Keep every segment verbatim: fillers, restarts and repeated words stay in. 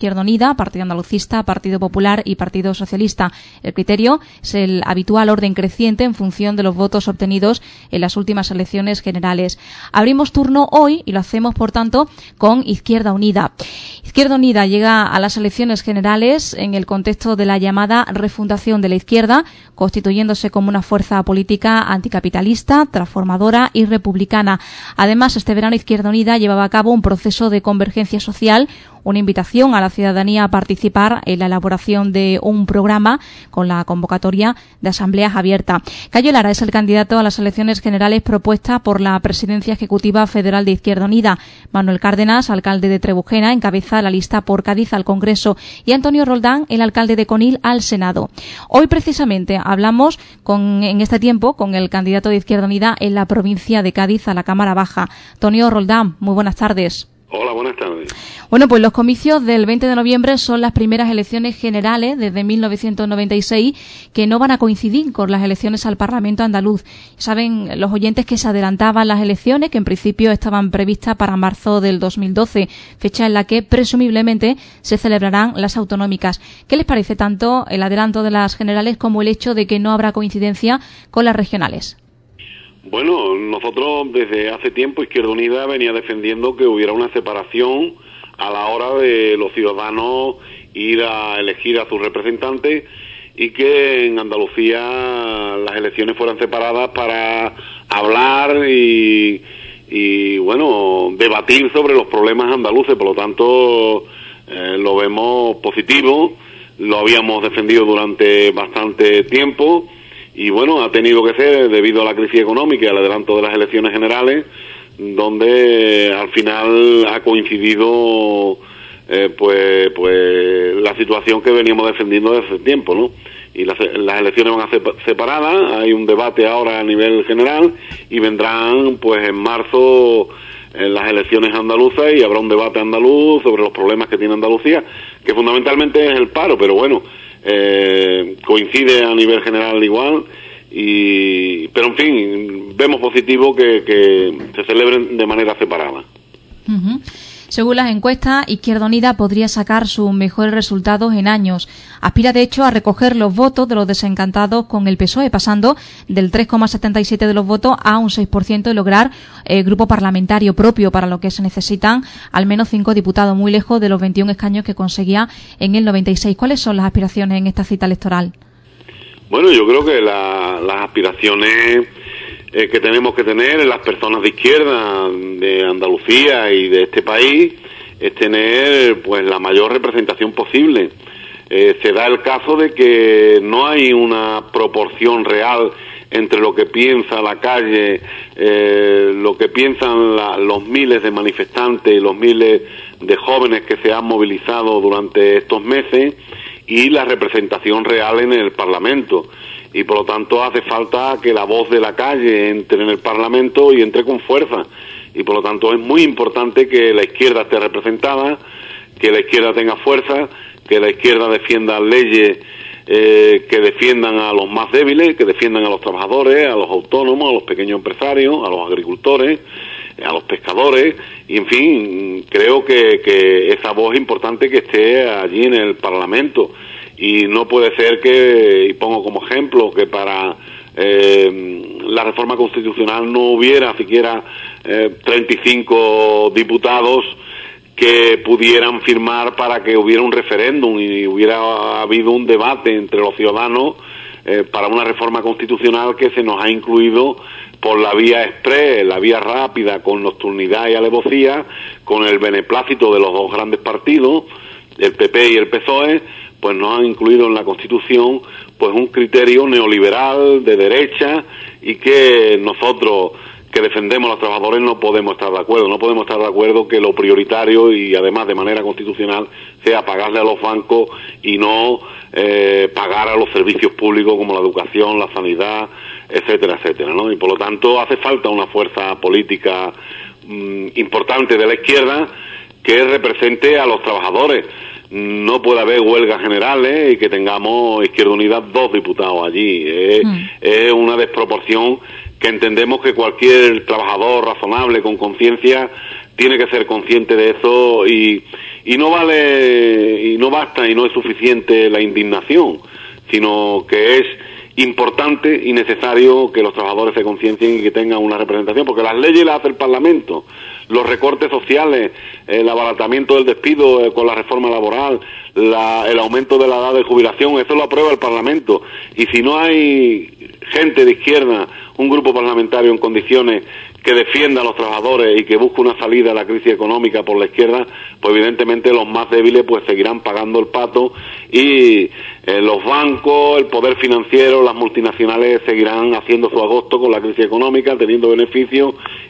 Izquierda Unida, Partido Andalucista, Partido Popular y Partido Socialista. El criterio es el habitual orden creciente en función de los votos obtenidos en las últimas elecciones generales. Abrimos turno hoy y lo hacemos, por tanto, con Izquierda Unida. Izquierda Unida llega a las elecciones generales en el contexto de la llamada refundación de la izquierda, constituyéndose como una fuerza política anticapitalista, transformadora y republicana. Además, este verano Izquierda Unida llevaba a cabo un proceso de convergencia social, una invitación a la ciudadanía a participar en la elaboración de un programa con la convocatoria de asambleas abiertas. Cayo Lara es el candidato a las elecciones generales propuesta por la Presidencia Ejecutiva Federal de Izquierda Unida. Manuel Cárdenas, alcalde de Trebujena, encabeza la lista por Cádiz al Congreso y Antonio Roldán, el alcalde de Conil, al Senado. Hoy, precisamente, hablamos con, en este tiempo con el candidato de Izquierda Unida en la provincia de Cádiz a la Cámara Baja. Antonio Roldán, muy buenas tardes. Hola, buenas tardes. Bueno, pues los comicios del veinte de noviembre son las primeras elecciones generales desde mil novecientos noventa y seis que no van a coincidir con las elecciones al Parlamento andaluz. Saben los oyentes que se adelantaban las elecciones, que en principio estaban previstas para marzo del dos mil doce, fecha en la que presumiblemente se celebrarán las autonómicas. ¿Qué les parece tanto el adelanto de las generales como el hecho de que no habrá coincidencia con las regionales? Bueno, nosotros desde hace tiempo Izquierda Unida venía defendiendo que hubiera una separación a la hora de los ciudadanos ir a elegir a sus representantes y que en Andalucía las elecciones fueran separadas para hablar y, y bueno, debatir sobre los problemas andaluces. Por lo tanto, eh, lo vemos positivo, lo habíamos defendido durante bastante tiempo. Y bueno, ha tenido que ser debido a la crisis económica y al adelanto de las elecciones generales, donde al final ha coincidido eh, pues pues la situación que veníamos defendiendo desde hace tiempo, ¿no? Y las, las elecciones van a ser separadas, hay un debate ahora a nivel general y vendrán pues en marzo en las elecciones andaluzas y habrá un debate andaluz sobre los problemas que tiene Andalucía, que fundamentalmente es el paro, pero bueno, Eh, coincide a nivel general igual, y pero en fin, vemos positivo que, que se celebren de manera separada. Uh-huh. Según las encuestas, Izquierda Unida podría sacar sus mejores resultados en años. Aspira, de hecho, a recoger los votos de los desencantados con el P S O E, pasando del tres coma setenta y siete por ciento de los votos a un seis por ciento y lograr eh, grupo parlamentario propio, para lo que se necesitan al menos cinco diputados, muy lejos de los veintiún escaños que conseguía en el noventa y seis. ¿Cuáles son las aspiraciones en esta cita electoral? Bueno, yo creo que la, las aspiraciones Eh, que tenemos que tener en las personas de izquierda de Andalucía y de este país es tener pues la mayor representación posible. Eh, se da el caso de que no hay una proporción real entre lo que piensa la calle, eh, lo que piensan la, los miles de manifestantes y los miles de jóvenes que se han movilizado durante estos meses y la representación real en el Parlamento. Y por lo tanto hace falta que la voz de la calle entre en el Parlamento y entre con fuerza. Y por lo tanto es muy importante que la izquierda esté representada, que la izquierda tenga fuerza, que la izquierda defienda leyes eh, que defiendan a los más débiles, que defiendan a los trabajadores, a los autónomos, a los pequeños empresarios, a los agricultores, a los pescadores, y en fin, creo que, que esa voz es importante que esté allí en el Parlamento. Y no puede ser que, y pongo como ejemplo, que para eh, la reforma constitucional no hubiera siquiera eh, treinta y cinco diputados que pudieran firmar para que hubiera un referéndum y hubiera habido un debate entre los ciudadanos eh, para una reforma constitucional que se nos ha incluido por la vía exprés, la vía rápida, con nocturnidad y alevosía, con el beneplácito de los dos grandes partidos, el P P y el P S O E, pues nos han incluido en la Constitución pues un criterio neoliberal de derecha, y que nosotros que defendemos a los trabajadores no podemos estar de acuerdo, no podemos estar de acuerdo que lo prioritario y además de manera constitucional sea pagarle a los bancos y no eh, pagar a los servicios públicos como la educación, la sanidad, etcétera, etcétera, ¿no? Y por lo tanto hace falta una fuerza política mmm, importante de la izquierda que represente a los trabajadores. No puede haber huelgas generales y que tengamos Izquierda Unida dos diputados allí. Es, mm. es una desproporción que entendemos que cualquier trabajador razonable, con conciencia, tiene que ser consciente de eso, y, y no vale no basta y no es suficiente la indignación, sino que es importante y necesario que los trabajadores se conciencien y que tengan una representación, porque las leyes las hace el Parlamento, los recortes sociales, el abaratamiento del despido eh, con la reforma laboral, la, el aumento de la edad de jubilación, eso lo aprueba el Parlamento, y si no hay gente de izquierda, un grupo parlamentario en condiciones que defienda a los trabajadores y que busque una salida a la crisis económica por la izquierda, pues evidentemente los más débiles pues seguirán pagando el pato y eh, los bancos, el poder financiero, las multinacionales seguirán haciendo su agosto con la crisis económica, teniendo beneficios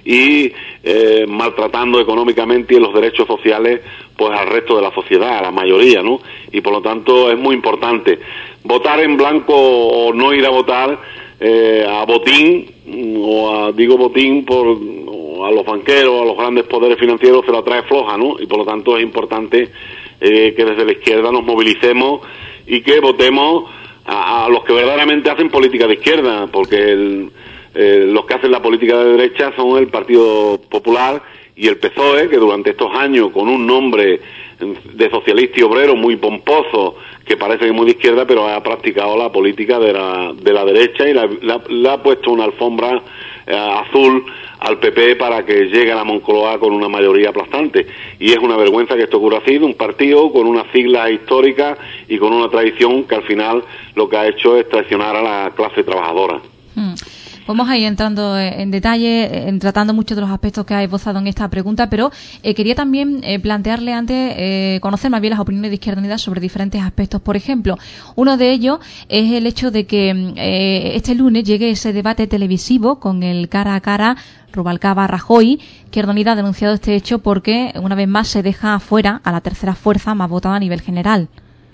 y eh, maltratando económicamente y en los derechos sociales pues al resto de la sociedad, a la mayoría, ¿no? Y por lo tanto es muy importante votar en blanco o no ir a votar eh, a botín, o a, digo botín por o a los banqueros, a los grandes poderes financieros, se la trae floja, ¿no? Y por lo tanto es importante eh, que desde la izquierda nos movilicemos y que votemos a, a los que verdaderamente hacen política de izquierda, porque el, eh, los que hacen la política de derecha son el Partido Popular y el P S O E, que durante estos años, con un nombre de socialista y obrero muy pomposo, que parece que es muy de izquierda, pero ha practicado la política de la, de la derecha y la, la, le ha puesto una alfombra eh, azul al P P para que llegue a la Moncloa con una mayoría aplastante. Y es una vergüenza que esto ocurra así, de un partido con unas siglas históricas y con una tradición que al final lo que ha hecho es traicionar a la clase trabajadora. Hmm. Vamos a ir entrando en detalle, en tratando muchos de los aspectos que ha esbozado en esta pregunta, pero eh, quería también eh, plantearle antes, eh, conocer más bien las opiniones de Izquierda Unida sobre diferentes aspectos. Por ejemplo, uno de ellos es el hecho de que eh, este lunes llegue ese debate televisivo con el cara a cara Rubalcaba-Rajoy. Izquierda Unida ha denunciado este hecho porque, una vez más, se deja fuera a la tercera fuerza más votada a nivel general.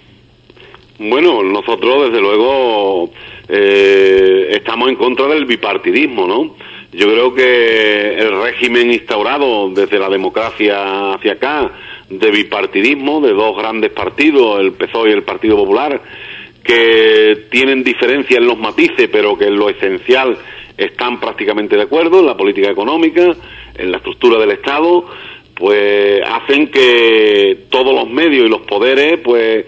Bueno, nosotros desde luego eh, estamos en contra del bipartidismo, ¿no? Yo creo que el régimen instaurado desde la democracia hacia acá, de bipartidismo, de dos grandes partidos, el P S O E y el Partido Popular, que tienen diferencias en los matices, pero que en lo esencial están prácticamente de acuerdo en la política económica, en la estructura del Estado, pues hacen que todos los medios y los poderes, pues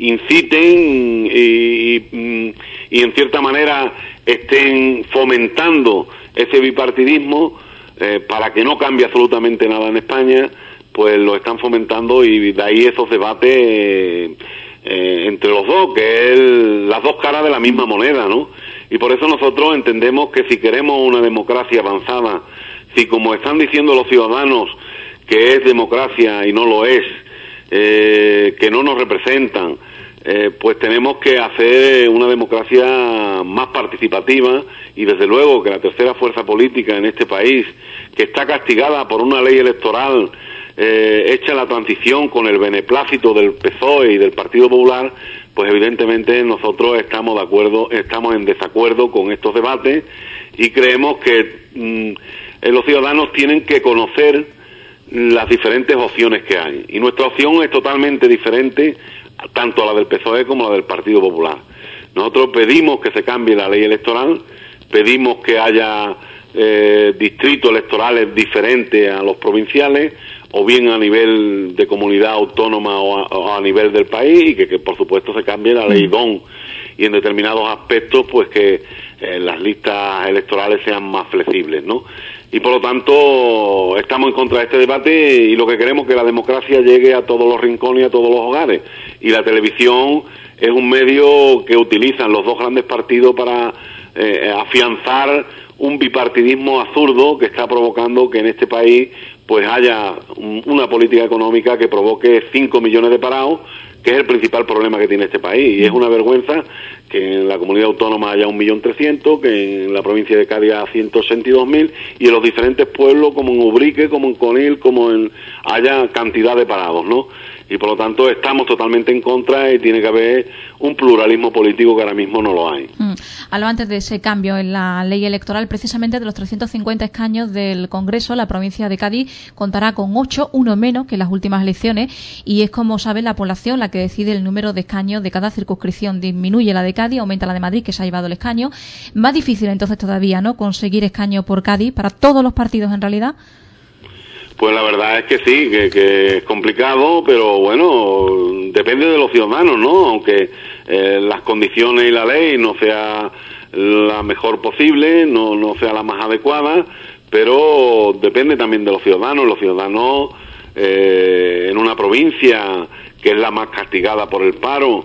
inciten y, y, y en cierta manera estén fomentando ese bipartidismo eh, para que no cambie absolutamente nada en España, pues lo están fomentando y de ahí esos debates eh, eh, entre los dos, que es el, las dos caras de la misma moneda, ¿no? Y por eso nosotros entendemos que si queremos una democracia avanzada, si como están diciendo los ciudadanos que es democracia y no lo es, eh, que no nos representan, eh, pues tenemos que hacer una democracia más participativa y desde luego que la tercera fuerza política en este país, que está castigada por una ley electoral eh, hecha la transición con el beneplácito del P S O E y del Partido Popular, pues evidentemente nosotros estamos de acuerdo, estamos en desacuerdo con estos debates y creemos que mmm, los ciudadanos tienen que conocer las diferentes opciones que hay. Y nuestra opción es totalmente diferente, tanto a la del P S O E como a la del Partido Popular. Nosotros pedimos que se cambie la ley electoral, pedimos que haya eh, distritos electorales diferentes a los provinciales, o bien a nivel de comunidad autónoma o a, o a nivel del país, y que, que por supuesto se cambie la ley D O N, y en determinados aspectos pues que eh, las listas electorales sean más flexibles, ¿no? Y por lo tanto estamos en contra de este debate y lo que queremos es que la democracia llegue a todos los rincones y a todos los hogares. Y la televisión es un medio que utilizan los dos grandes partidos para eh, afianzar un bipartidismo absurdo que está provocando que en este país pues haya un, una política económica que provoque cinco millones de parados, que es el principal problema que tiene este país. Y es una vergüenza que en la comunidad autónoma haya un millón trescientos, que en la provincia de Cádiz haya ciento ochenta y dos mil, y en los diferentes pueblos, como en Ubrique, como en Conil, como en haya cantidad de parados, ¿no? Y por lo tanto estamos totalmente en contra y tiene que haber un pluralismo político que ahora mismo no lo hay. Mm. Hablaba antes de ese cambio en la ley electoral, precisamente de los trescientos cincuenta escaños del Congreso, la provincia de Cádiz contará con ocho, uno menos que en las últimas elecciones, y es, como saben, la población la que decide el número de escaños de cada circunscripción. Disminuye la de Cádiz, aumenta la de Madrid, que se ha llevado el escaño. Más difícil entonces todavía, ¿no?, conseguir escaños por Cádiz para todos los partidos en realidad. Pues la verdad es que sí, que, que es complicado, pero bueno, depende de los ciudadanos, ¿no? Aunque eh, las condiciones y la ley no sea la mejor posible, no, no sea la más adecuada, pero depende también de los ciudadanos. Los ciudadanos eh, en una provincia que es la más castigada por el paro,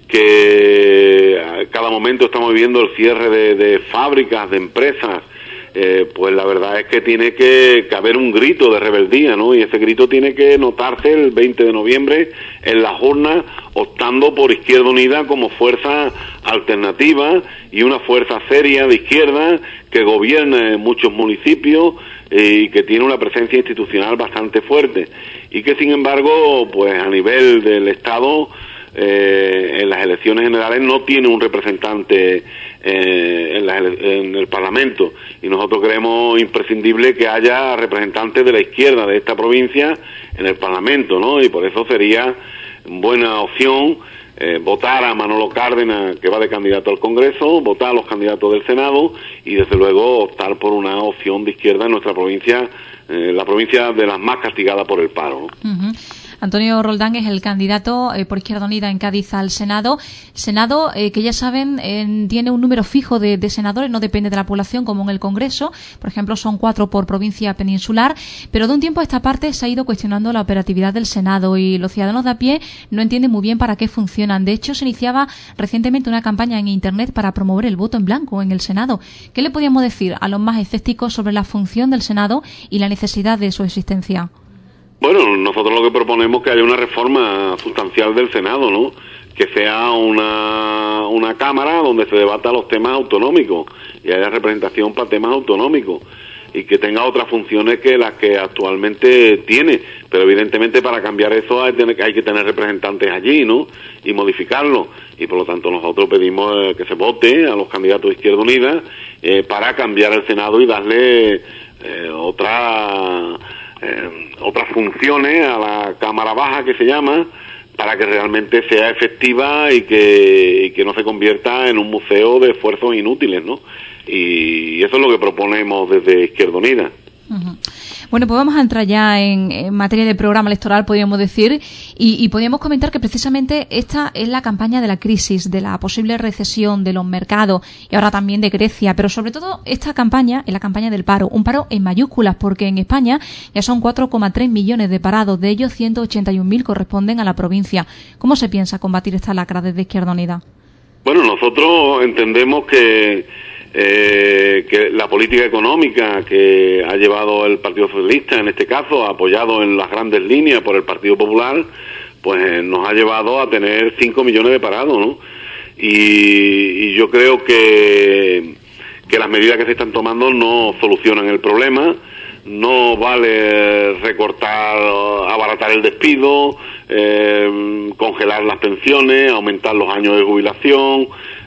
que a cada momento estamos viviendo el cierre de, de fábricas, de empresas, eh, pues la verdad es que tiene que, que haber un grito de rebeldía, ¿no? Y ese grito tiene que notarse el veinte de noviembre en las urnas, optando por Izquierda Unida como fuerza alternativa y una fuerza seria de izquierda que gobierna en muchos municipios eh, y que tiene una presencia institucional bastante fuerte y que sin embargo, pues a nivel del Estado, Eh, en las elecciones generales no tiene un representante eh, en, la, en el Parlamento, y nosotros creemos imprescindible que haya representantes de la izquierda de esta provincia en el Parlamento, ¿no? Y por eso sería buena opción eh, votar a Manolo Cárdenas, que va de candidato al Congreso, votar a los candidatos del Senado y desde luego optar por una opción de izquierda en nuestra provincia, eh, la provincia de las más castigadas por el paro, ¿no? Uh-huh. Antonio Roldán es el candidato eh, por Izquierda Unida en Cádiz al Senado. Senado eh, que ya saben eh, tiene un número fijo de, de senadores, no depende de la población como en el Congreso. Por ejemplo, son cuatro por provincia peninsular, pero de un tiempo a esta parte se ha ido cuestionando la operatividad del Senado y los ciudadanos de a pie no entienden muy bien para qué funcionan. De hecho, se iniciaba recientemente una campaña en Internet para promover el voto en blanco en el Senado. ¿Qué le podíamos decir a los más escépticos sobre la función del Senado y la necesidad de su existencia? Bueno, nosotros lo que proponemos es que haya una reforma sustancial del Senado, ¿no? Que sea una, una cámara donde se debata los temas autonómicos y haya representación para temas autonómicos y que tenga otras funciones que las que actualmente tiene. Pero evidentemente para cambiar eso hay, hay que tener representantes allí, ¿no? Y modificarlo. Y por lo tanto nosotros pedimos eh, que se vote a los candidatos de Izquierda Unida eh, para cambiar el Senado y darle eh, otra... Eh, otras funciones a la Cámara Baja, que se llama, para que realmente sea efectiva y que, y que no se convierta en un museo de esfuerzos inútiles, ¿no? Y eso es lo que proponemos desde Izquierda Unida. Uh-huh. Bueno, pues vamos a entrar ya en, en materia de programa electoral, podríamos decir, y, y podríamos comentar que precisamente esta es la campaña de la crisis, de la posible recesión de los mercados y ahora también de Grecia, pero sobre todo esta campaña es la campaña del paro, un paro en mayúsculas porque en España ya son cuatro coma tres millones de parados, de ellos ciento ochenta y un mil corresponden a la provincia. ¿Cómo se piensa combatir esta lacra desde Izquierda Unida? Bueno, nosotros entendemos que Eh, que la política económica que ha llevado el Partido Socialista, en este caso, apoyado en las grandes líneas por el Partido Popular, pues eh, nos ha llevado a tener cinco millones de parados, ¿no? Y, y yo creo que, que las medidas que se están tomando no solucionan el problema. No vale recortar, abaratar el despido, eh, congelar las pensiones, aumentar los años de jubilación,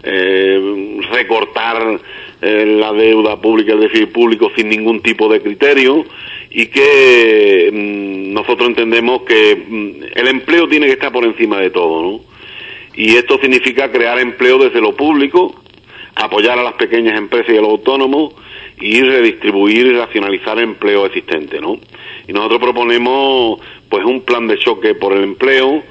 eh, recortar eh, la deuda pública, el déficit público sin ningún tipo de criterio, y que mm, nosotros entendemos que mm, el empleo tiene que estar por encima de todo, ¿no? Y esto significa crear empleo desde lo público, apoyar a las pequeñas empresas y a los autónomos, y redistribuir y racionalizar el empleo existente, ¿no? Y nosotros proponemos pues un plan de choque por el empleo,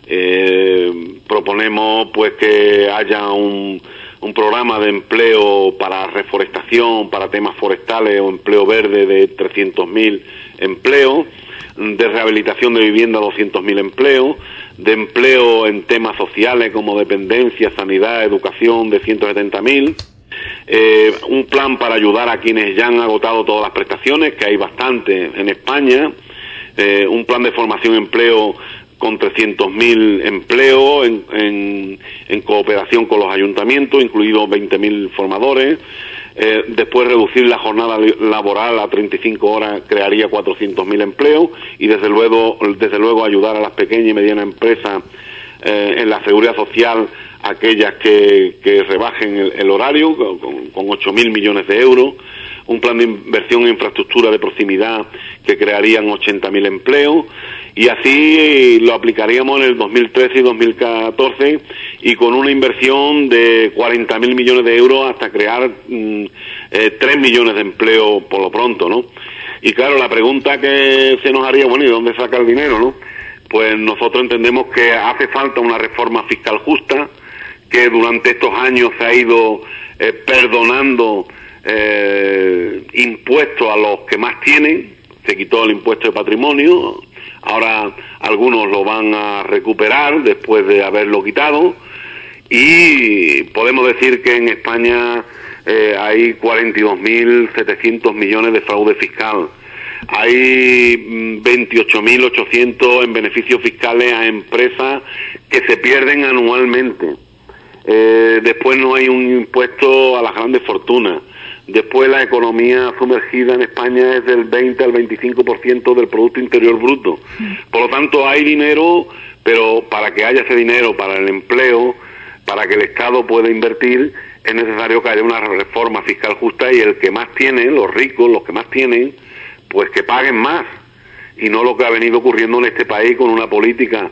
eh, proponemos pues que haya un, un programa de empleo para reforestación, para temas forestales o empleo verde de trescientos mil empleos, de rehabilitación de vivienda doscientos mil empleos, de empleo en temas sociales como dependencia, sanidad, educación de ciento setenta mil. Eh, un plan para ayudar a quienes ya han agotado todas las prestaciones, que hay bastante en España, eh, un plan de formación y empleo con trescientos mil empleos en, en, en cooperación con los ayuntamientos, incluidos veinte mil formadores. Eh, después reducir la jornada laboral a treinta y cinco horas crearía cuatrocientos mil empleos y desde luego, desde luego ayudar a las pequeñas y medianas empresas eh, en la seguridad social, aquellas que, que rebajen el, el horario con, con ocho mil millones de euros, un plan de inversión en infraestructura de proximidad que crearían ochenta mil empleos, y así lo aplicaríamos en el dos mil trece y dos mil catorce, y con una inversión de cuarenta mil millones de euros hasta crear mm, eh, tres millones de empleos por lo pronto, ¿no? Y claro, la pregunta que se nos haría, bueno, ¿y dónde saca el dinero, no? Pues nosotros entendemos que hace falta una reforma fiscal justa, que durante estos años se ha ido eh, perdonando eh, impuestos a los que más tienen. Se quitó el impuesto de patrimonio, ahora algunos lo van a recuperar después de haberlo quitado, y podemos decir que en España eh, hay cuarenta y dos mil setecientos millones de fraude fiscal, hay veintiocho mil ochocientos en beneficios fiscales a empresas que se pierden anualmente, eh, después no hay un impuesto a las grandes fortunas. Después la economía sumergida en España es del veinte al veinticinco por ciento del Producto Interior Bruto. Por lo tanto, hay dinero, pero para que haya ese dinero para el empleo, para que el Estado pueda invertir, es necesario que haya una reforma fiscal justa, y el que más tiene, los ricos, los que más tienen, pues que paguen más. Y no lo que ha venido ocurriendo en este país con una política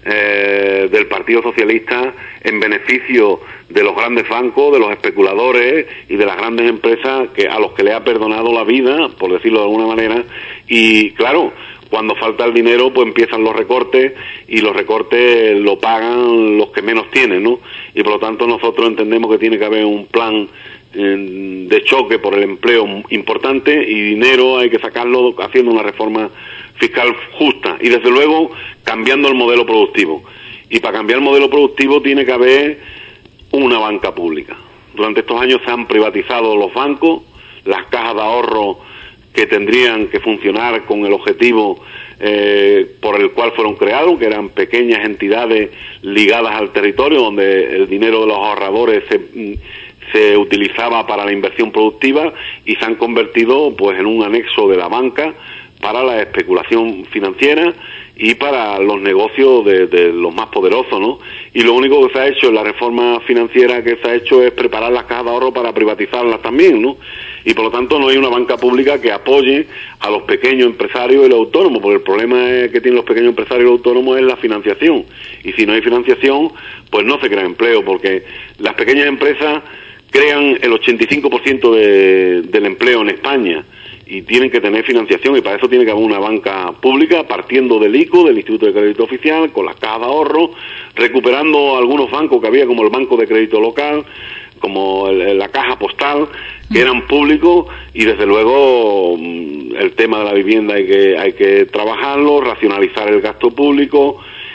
eh, del Partido Socialista en beneficio de los grandes bancos, de los especuladores y de las grandes empresas, que a los que le ha perdonado la vida, por decirlo de alguna manera. Y claro, cuando falta el dinero, pues empiezan los recortes, y los recortes lo pagan los que menos tienen, ¿no? Y por lo tanto nosotros entendemos que tiene que haber un plan eh, de choque por el empleo importante, y dinero hay que sacarlo haciendo una reforma fiscal justa, y desde luego cambiando el modelo productivo. Y para cambiar el modelo productivo tiene que haber una banca pública. Durante estos años se han privatizado los bancos, las cajas de ahorro que tendrían que funcionar con el objetivo eh, por el cual fueron creados, que eran pequeñas entidades ligadas al territorio, donde el dinero de los ahorradores se, se utilizaba para la inversión productiva, y se han convertido pues en un anexo de la banca para la especulación financiera y para los negocios de, de los más poderosos, ¿no? Y lo único que se ha hecho en la reforma financiera que se ha hecho es preparar las cajas de ahorro para privatizarlas también, ¿no? Y por lo tanto no hay una banca pública que apoye a los pequeños empresarios y los autónomos, porque el problema que tienen los pequeños empresarios y los autónomos es la financiación. Y si no hay financiación, pues no se crea empleo, porque las pequeñas empresas crean el ochenta y cinco por ciento de, del empleo en España, y tienen que tener financiación, y para eso tiene que haber una banca pública, partiendo del I C O, del Instituto de Crédito Oficial, con las cajas de ahorro, recuperando algunos bancos que había, como el Banco de Crédito Local, como el, la Caja Postal, que eran públicos, y desde luego el tema de la vivienda hay que, hay que trabajarlo, racionalizar el gasto público,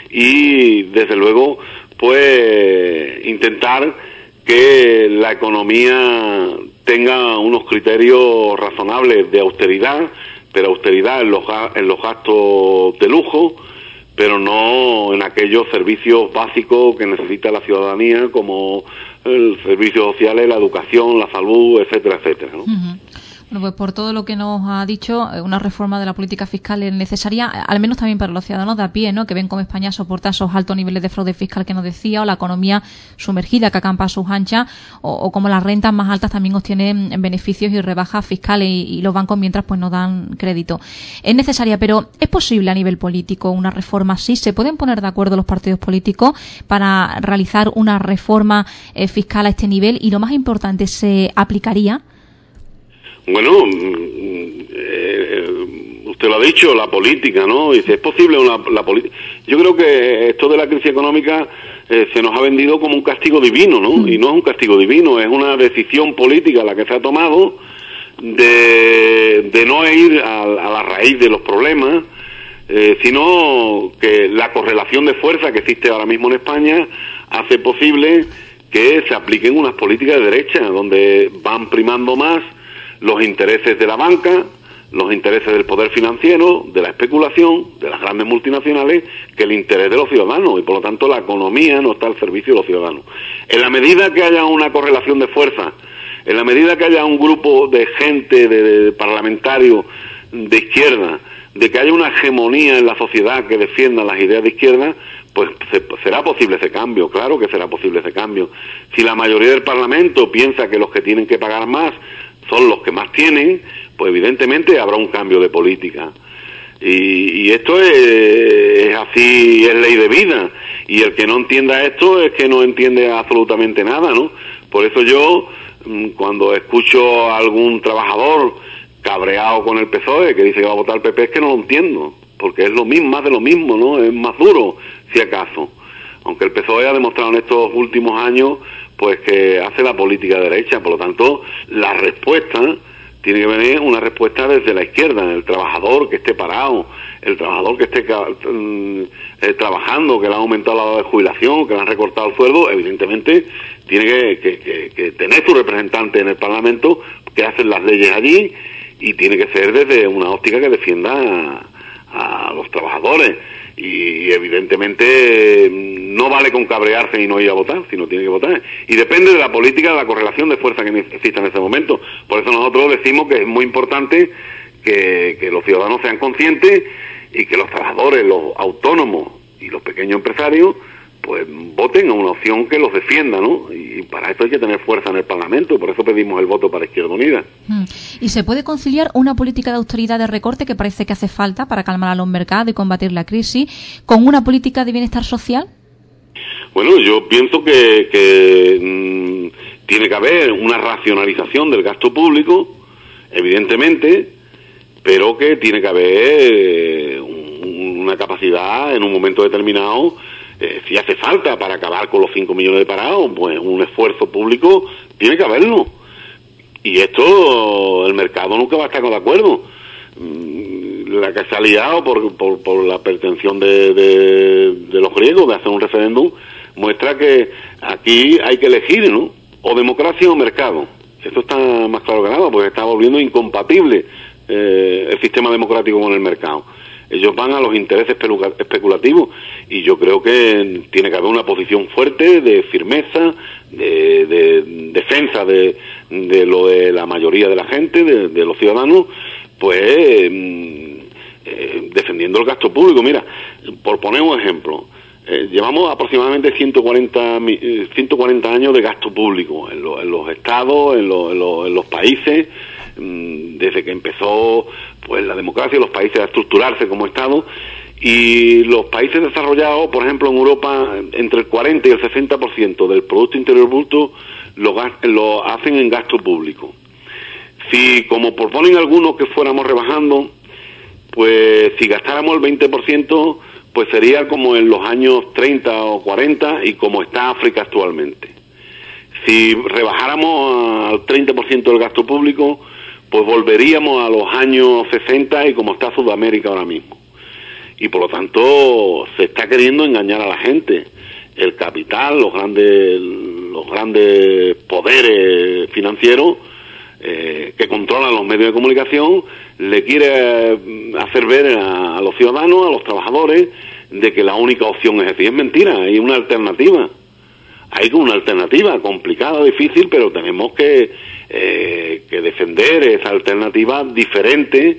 y desde luego pues intentar que la economía tenga unos criterios razonables de austeridad, pero austeridad en los, en los gastos de lujo, pero no en aquellos servicios básicos que necesita la ciudadanía, como el servicios sociales, la educación, la salud, etcétera, etcétera, ¿no? Uh-huh. Bueno, pues por todo lo que nos ha dicho, una reforma de la política fiscal es necesaria, al menos también para los ciudadanos de a pie, ¿no? Que ven cómo España soporta esos altos niveles de fraude fiscal que nos decía, o la economía sumergida que acampa a sus anchas, o, o como las rentas más altas también obtienen beneficios y rebajas fiscales, y, y los bancos mientras pues no dan crédito. Es necesaria, pero ¿es posible a nivel político una reforma así? ¿Se pueden poner de acuerdo los partidos políticos para realizar una reforma eh, fiscal a este nivel? Y lo más importante, ¿se aplicaría? Bueno, eh, usted lo ha dicho, la política, ¿no? Y si es posible una, la política. Yo creo que esto de la crisis económica eh, se nos ha vendido como un castigo divino, ¿no? Mm. Y no es un castigo divino, es una decisión política la que se ha tomado de, de no ir a, a la raíz de los problemas, eh, sino que la correlación de fuerza que existe ahora mismo en España hace posible que se apliquen unas políticas de derecha, donde van primando más los intereses de la banca, los intereses del poder financiero, de la especulación, de las grandes multinacionales, que el interés de los ciudadanos, y por lo tanto la economía no está al servicio de los ciudadanos. En la medida que haya una correlación de fuerza, en la medida que haya un grupo de gente, de, de parlamentarios de izquierda, de que haya una hegemonía en la sociedad que defienda las ideas de izquierda, pues se, será posible ese cambio, claro que será posible ese cambio. Si la mayoría del Parlamento piensa que los que tienen que pagar más son los que más tienen, pues evidentemente habrá un cambio de política. Y, y esto es, es así, es ley de vida. Y el que no entienda esto es que no entiende absolutamente nada, ¿no? Por eso yo, cuando escucho a algún trabajador cabreado con el P S O E, que dice que va a votar el P P, es que no lo entiendo, porque es lo mismo, más de lo mismo, ¿no? Es más duro, si acaso. Aunque el P S O E ha demostrado en estos últimos años, pues que hace la política derecha, por lo tanto, la respuesta tiene que venir una respuesta desde la izquierda, el trabajador que esté parado, el trabajador que esté eh, trabajando, que le han aumentado la edad de jubilación, que le han recortado el sueldo, evidentemente tiene que, que, que, que tener su representante en el Parlamento, que hacen las leyes allí, y tiene que ser desde una óptica que defienda a, a los trabajadores. Y evidentemente no vale con cabrearse y no ir a votar, sino tiene que votar. Y depende de la política, de la correlación de fuerza que exista en ese momento. Por eso nosotros decimos que es muy importante que, que los ciudadanos sean conscientes y que los trabajadores, los autónomos y los pequeños empresarios pues voten a una opción que los defienda, ¿no? Y para eso hay que tener fuerza en el Parlamento, por eso pedimos el voto para Izquierda Unida. ¿Y se puede conciliar una política de austeridad de recorte que parece que hace falta para calmar a los mercados y combatir la crisis con una política de bienestar social? Bueno, yo pienso que, que mmm, tiene que haber una racionalización del gasto público, evidentemente, pero que tiene que haber eh, un, una capacidad en un momento determinado. Eh, si hace falta para acabar con los cinco millones de parados, pues un esfuerzo público tiene que haberlo. Y esto el mercado nunca va a estar de acuerdo. La que se ha liado por, por, por la pretensión de, de, de los griegos de hacer un referéndum muestra que aquí hay que elegir, ¿no? O democracia o mercado. Esto está más claro que nada, porque está volviendo incompatible eh, el sistema democrático con el mercado. Ellos van a los intereses especulativos y yo creo que tiene que haber una posición fuerte de firmeza, de, de defensa de, de lo de la mayoría de la gente, de, de los ciudadanos, pues eh, eh, defendiendo el gasto público. Mira, por poner un ejemplo, eh, llevamos aproximadamente ciento cuarenta años de gasto público en, lo, en los estados, en, lo, en, lo, en los países, mmm, desde que empezó pues la democracia, los países a estructurarse como Estado, y los países desarrollados, por ejemplo en Europa, entre el cuarenta y el sesenta por ciento del Producto Interior Bruto lo, lo hacen en gasto público. Si, como proponen algunos que fuéramos rebajando, pues si gastáramos el veinte por ciento, pues sería como en los años treinta o cuarenta y como está África actualmente. Si rebajáramos al treinta por ciento del gasto público, pues volveríamos a los años sesenta y como está Sudamérica ahora mismo. Y por lo tanto se está queriendo engañar a la gente. El capital, los grandes los grandes poderes financieros eh, que controlan los medios de comunicación le quiere hacer ver a, a los ciudadanos, a los trabajadores, de que la única opción es decir, es mentira, hay una alternativa. Hay una alternativa complicada, difícil, pero tenemos que, eh, que defender esa alternativa diferente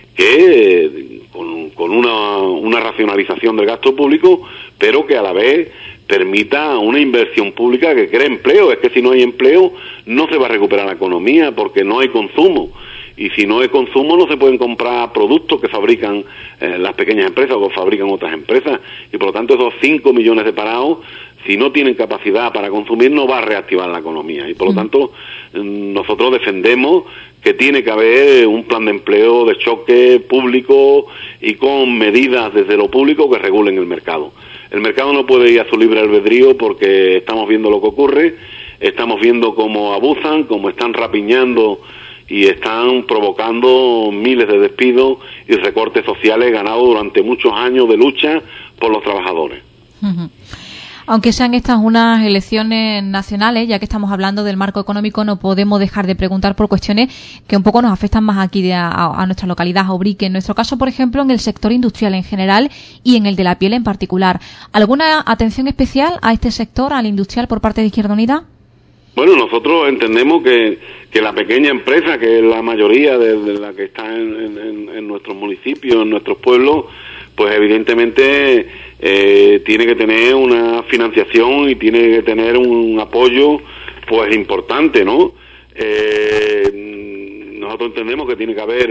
que eh, con, con una, una racionalización del gasto público, pero que a la vez permita una inversión pública que cree empleo. Es que si no hay empleo no se va a recuperar la economía porque no hay consumo. Y si no hay consumo no se pueden comprar productos que fabrican eh, las pequeñas empresas o que fabrican otras empresas. Y por lo tanto esos cinco millones de parados, si no tienen capacidad para consumir, no va a reactivar la economía. Y por lo tanto, nosotros defendemos que tiene que haber un plan de empleo de choque público y con medidas desde lo público que regulen el mercado. El mercado no puede ir a su libre albedrío porque estamos viendo lo que ocurre, estamos viendo cómo abusan, cómo están rapiñando y están provocando miles de despidos y recortes sociales ganados durante muchos años de lucha por los trabajadores. Uh-huh. Aunque sean estas unas elecciones nacionales, ya que estamos hablando del marco económico, no podemos dejar de preguntar por cuestiones que un poco nos afectan más aquí de a, a nuestra localidad, a Ubrique. En nuestro caso, por ejemplo, en el sector industrial en general y en el de la piel en particular. ¿Alguna atención especial a este sector, al industrial, por parte de Izquierda Unida? Bueno, nosotros entendemos que, que la pequeña empresa, que es la mayoría de, de la que está en, en, en nuestros municipios, en nuestros pueblos, pues evidentemente eh, tiene que tener una financiación y tiene que tener un apoyo pues importante, ¿no? Eh, nosotros entendemos que tiene que haber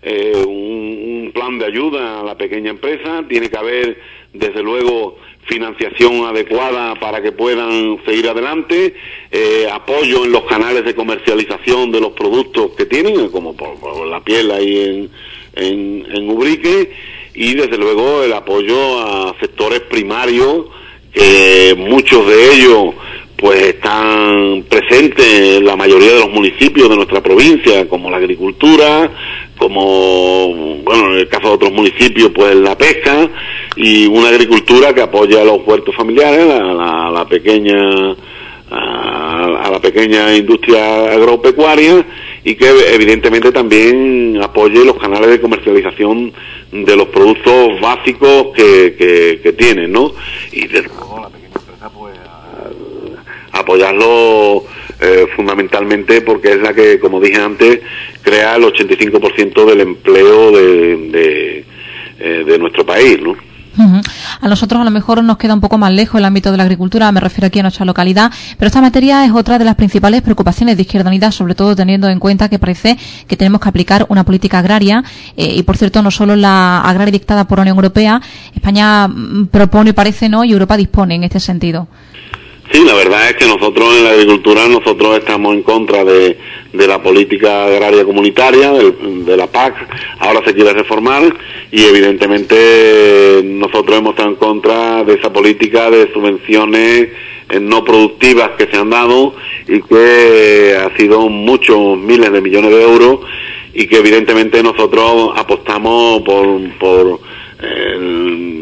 eh, un, un plan de ayuda a la pequeña empresa, tiene que haber, desde luego, financiación adecuada para que puedan seguir adelante, eh, apoyo en los canales de comercialización de los productos que tienen, como por, por la piel ahí en, en, en Ubrique, y desde luego el apoyo a sectores primarios, que muchos de ellos pues están presentes en la mayoría de los municipios de nuestra provincia, como la agricultura, como, bueno, en el caso de otros municipios, pues la pesca, y una agricultura que apoya a los huertos familiares, a la, a la pequeña a, a la pequeña industria agropecuaria, y que evidentemente también apoye los canales de comercialización de los productos básicos que, que, que tienen, ¿no? Y desde luego la pequeña empresa, pues, a, a apoyarlo eh, fundamentalmente, porque es la que, como dije antes, crea el ochenta y cinco por ciento del empleo de, de, eh, de nuestro país, ¿no? Uh-huh. A nosotros a lo mejor nos queda un poco más lejos el ámbito de la agricultura, me refiero aquí a nuestra localidad, pero esta materia es otra de las principales preocupaciones de Izquierda Unida, sobre todo teniendo en cuenta que parece que tenemos que aplicar una política agraria, eh, y por cierto no solo la agraria dictada por la Unión Europea, España propone, parece, no, y Europa dispone en este sentido. Sí, la verdad es que nosotros en la agricultura nosotros estamos en contra de, de la política agraria comunitaria, de, de la P A C, ahora se quiere reformar, y evidentemente nosotros hemos estado en contra de esa política de subvenciones eh, no productivas que se han dado, y que ha sido muchos miles de millones de euros, y que evidentemente nosotros apostamos por, por eh,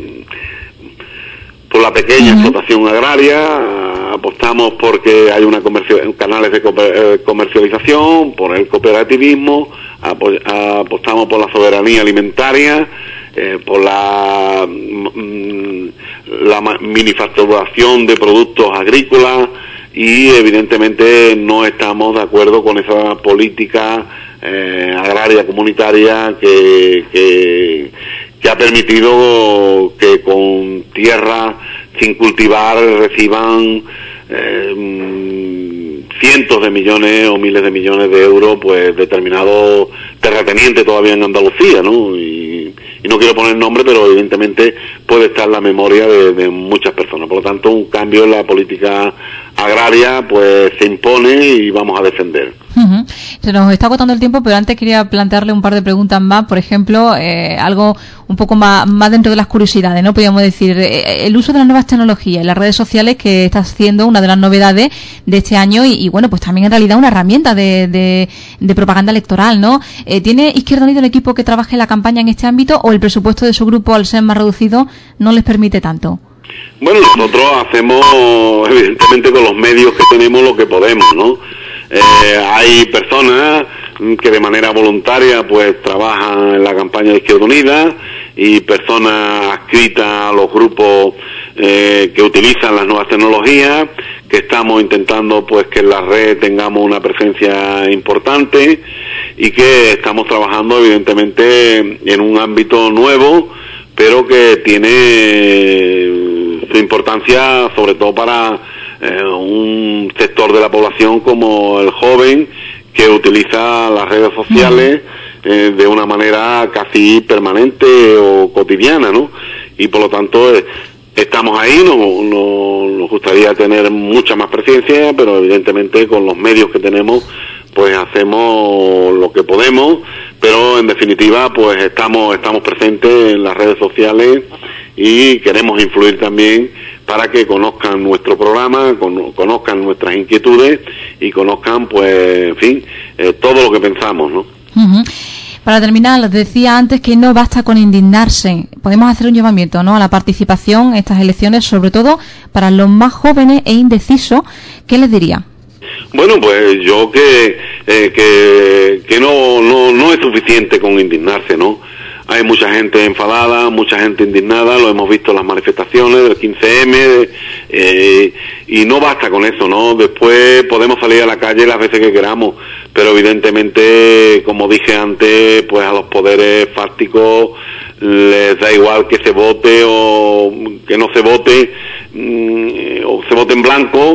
por la pequeña uh-huh. explotación agraria, apostamos porque hay una comercio- canales de comer- comercialización, por el cooperativismo, apo- apostamos por la soberanía alimentaria, eh, por la, mm, la manufacturación de productos agrícolas, y evidentemente no estamos de acuerdo con esa política eh, agraria comunitaria que, que que ha permitido que con tierra sin cultivar reciban eh, cientos de millones o miles de millones de euros, pues determinados terratenientes todavía en Andalucía, ¿no? Y, y no quiero poner nombre, pero evidentemente puede estar en la memoria de, de muchas personas. Por lo tanto, un cambio en la política agraria pues se impone y vamos a defender. Uh-huh. Se nos está agotando el tiempo, pero antes quería plantearle un par de preguntas más. Por ejemplo, eh, algo un poco más, más dentro de las curiosidades, ¿no? Podríamos decir, eh, el uso de las nuevas tecnologías y las redes sociales, que está siendo una de las novedades de este año, y, y bueno, pues también en realidad una herramienta de, de, de propaganda electoral, ¿no? Eh, ¿Tiene Izquierda Unida un equipo que trabaje la campaña en este ámbito, o el presupuesto de su grupo, al ser más reducido, no les permite tanto? Bueno, nosotros hacemos, evidentemente, con los medios que tenemos lo que podemos, ¿no? Eh, hay personas que de manera voluntaria pues trabajan en la campaña de Izquierda Unida, y personas adscritas a los grupos eh, que utilizan las nuevas tecnologías, que estamos intentando pues que en la red tengamos una presencia importante, y que estamos trabajando evidentemente en un ámbito nuevo, pero que tiene su importancia sobre todo para eh, un sector de la población como el joven, que utiliza las redes sociales eh, de una manera casi permanente o cotidiana, ¿no? Y por lo tanto eh, estamos ahí, no, no, nos gustaría tener mucha más presencia, pero evidentemente con los medios que tenemos pues hacemos lo que podemos, pero en definitiva pues estamos estamos presentes en las redes sociales, y queremos influir también para que conozcan nuestro programa, con, conozcan nuestras inquietudes, y conozcan pues en fin eh, todo lo que pensamos, ¿no? Uh-huh. Para terminar, les decía antes que no basta con indignarse. Podemos hacer un llamamiento, ¿no?, a la participación en estas elecciones, sobre todo para los más jóvenes e indecisos. ¿Qué les diría? Bueno, pues yo que eh, que, que no, no no es suficiente con indignarse, ¿no? Hay mucha gente enfadada, mucha gente indignada, lo hemos visto en las manifestaciones del quince eme, eh, y no basta con eso, ¿no? Después podemos salir a la calle las veces que queramos, pero evidentemente, como dije antes, pues a los poderes fácticos les da igual que se vote o que no se vote, o se vote en blanco,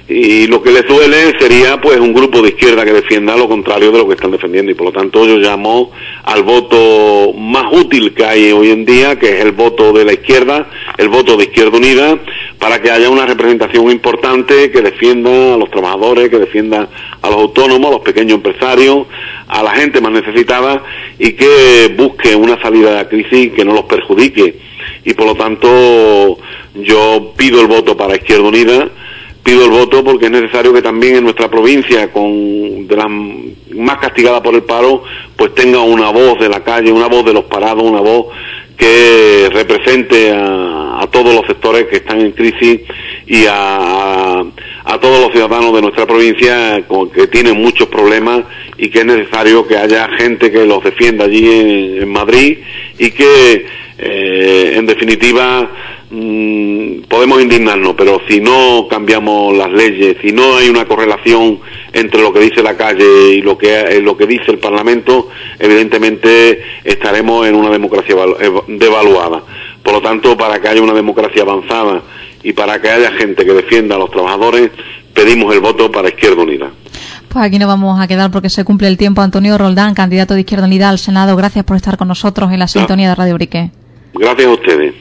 y lo que les duele sería pues un grupo de izquierda que defienda lo contrario de lo que están defendiendo, y por lo tanto yo llamo al voto más útil que hay hoy en día, que es el voto de la izquierda, el voto de Izquierda Unida, para que haya una representación importante que defienda a los trabajadores, que defienda a los autónomos, a los pequeños empresarios, a la gente más necesitada, y que busque una salida de la crisis que no los perjudique. Y por lo tanto yo pido el voto para Izquierda Unida. Pido el voto porque es necesario que también en nuestra provincia, con de las más castigadas por el paro, pues tenga una voz de la calle, una voz de los parados, una voz que represente a, a todos los sectores que están en crisis y a, a, a todos los ciudadanos de nuestra provincia que tienen muchos problemas, y que es necesario que haya gente que los defienda allí en, en Madrid, y que eh, en definitiva Mm, podemos indignarnos, pero si no cambiamos las leyes, si no hay una correlación entre lo que dice la calle y lo que eh, lo que dice el Parlamento, evidentemente estaremos en una democracia devaluada. Por lo tanto, para que haya una democracia avanzada y para que haya gente que defienda a los trabajadores, pedimos el voto para Izquierda Unida. Pues aquí nos vamos a quedar porque se cumple el tiempo. Antonio Roldán, candidato de Izquierda Unida al Senado, gracias por estar con nosotros en la sintonía de Radio Brique. Gracias a ustedes.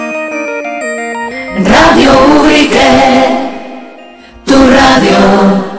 Radio Brique, tu radio.